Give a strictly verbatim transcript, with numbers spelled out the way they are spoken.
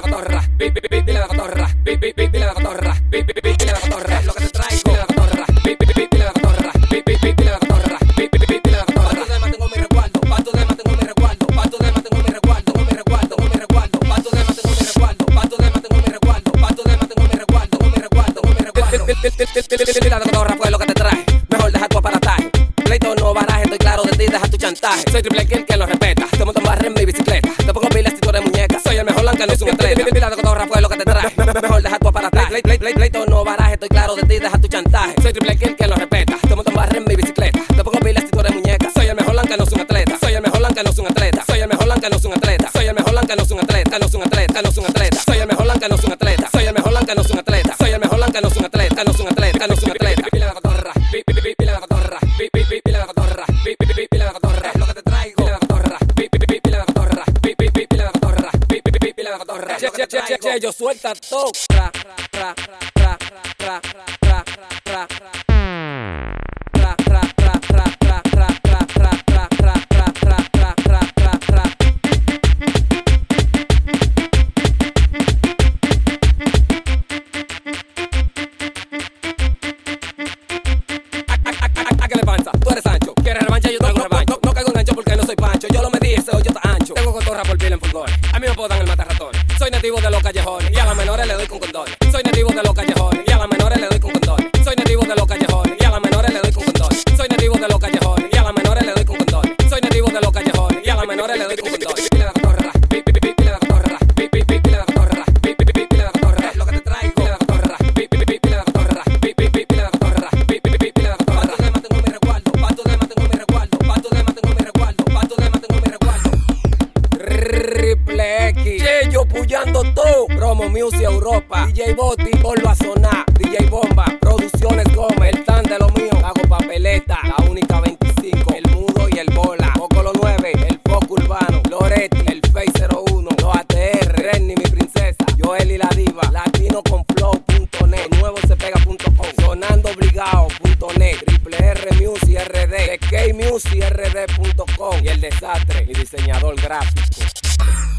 cotorra, pile la cotorra, pile la cotorra, pile la cotorra, lo que te traigo, pile la cotorra, pile la cotorra, pile la cotorra, pile la cotorra. Pato de más tengo mi resguardo, pato de más tengo mi resguardo, pato de más tengo mi resguardo, mi resguardo, mi resguardo, pato de más tengo mi resguardo, pato de más tengo mi resguardo, pato de más tengo mi resguardo, mi resguardo, mi resguardo. Pile la cotorra fue lo que te traje, mejor deja tu aparataje. Pleito no baraje, estoy claro de ti, deja tu chantaje. Soy triple kill, quien lo respeta. Te monto en barra en mi bicicleta. Te pongo pilas si tú eres muñeca. Soy el mejor lanca, no es un atleta. Pila de cotorra fue lo que te traje. Mejor deja tu aparataje. Pleito no baraje, estoy claro de ti, deja tu chantaje. Soy triple kill, quien lo respeta. Te monto en barra en mi bicicleta. Te pongo pilas si tú eres muñeca. Soy el mejor lanca, no es un atleta. Soy el mejor lanca, no es un atleta. Soy el mejor lanca, no es un atleta. Soy el mejor lanca, no es un atleta. No es un atleta, no es un atleta. Soy el mejor lanca, no es un atleta. Soy el mejor lanca, no es un atleta. Soy el mejor lanca, no es un atleta. No es un atleta, no es un atleta. Pila de cotorra, pila de cotorra, pila de cotorra. Pila la cotorra, lo que te traigo. Pila la cotorra, pila la cotorra, pila la cotorra, pila la cotorra. Che, che, che, che, che, yo suelta todo. Ra, ra, ra, ra, ra, ra, ra, ra, ra. Ra, ra, ra, ra, ra, ra, ra, ra, ra, ra, ra, ra, ra, ra, ra. ¿A qué le pasa? Tú eres Sancho, quieres revancha, yo tengo revancha. No, no caigo en gancho porque no soy Pancho. Yo lo medí, ese hoyo está ancho. Tengo cotorra por pila en furgones. A mí me apodan el matarratones. Soy nativo de los callejones y a las menores le doy con condones. Soy nativo de los callejones y a las menores le doy con condones. Soy nativo de los callejones y a las menores le doy con condones. Soy nativo de los callejones y a las menores le doy con condones. Soy nativo de los callejones y a las menores le doy con condones. Pila la cotorra, pila la cotorra, pila la cotorra, pila la cotorra, lo que te traigo. Pila la cotorra, pila la cotorra, pila la cotorra, pila la cotorra. Pato de más tengo mi resguardo, pato de más tengo mi resguardo, pato de más tengo mi resguardo, pato de más tengo mi resguardo. Triple X, che, yo puyando todo. Promo Music Europa, D J Boti, volvo a sonar. D J Bomba, Producciones Gómez, el tan de lo mío. Hago papeleta, la única veinticinco, el mudo y el bola. Mocolo nueve, el foco urbano. Loretti, el Face cero uno, los A T R, Renny, mi princesa. Joel y la diva, latino con flow punto net, nuevo se pega punto com, sonando obligado punto net, triple R Music R D, K Music R D punto com y el desastre, mi diseñador gráfico.